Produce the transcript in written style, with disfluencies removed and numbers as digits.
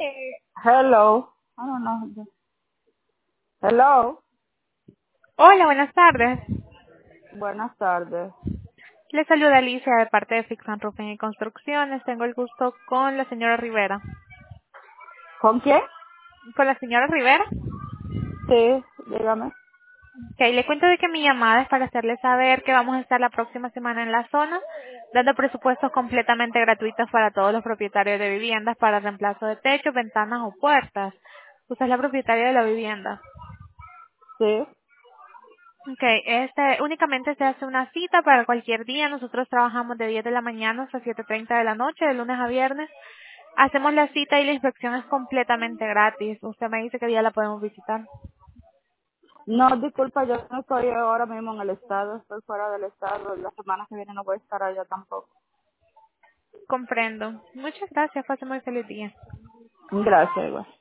Hello. I don't know. Hello. Hola, buenas tardes. Buenas tardes. Le saluda Alicia de parte de Fix and Roofing y Construcciones. Tengo el gusto con la señora Rivera. ¿Con quién? ¿Con la señora Rivera? Sí, dígame. Ok, le cuento de que mi llamada es para hacerle saber que vamos a estar la próxima semana en la zona, dando presupuestos completamente gratuitos para todos los propietarios de viviendas para reemplazo de techos, ventanas o puertas. Usted es la propietaria de la vivienda. Sí. Ok, únicamente se hace una cita para cualquier día. Nosotros trabajamos de 10 de la mañana hasta 7:30 de la noche, de lunes a viernes. Hacemos la cita y la inspección es completamente gratis. Usted me dice qué día la podemos visitar. No, disculpa, yo no estoy ahora mismo en el estado, estoy fuera del estado. La semana que viene no voy a estar allá tampoco. Comprendo. Muchas gracias. Pase muy feliz día. Gracias, igual.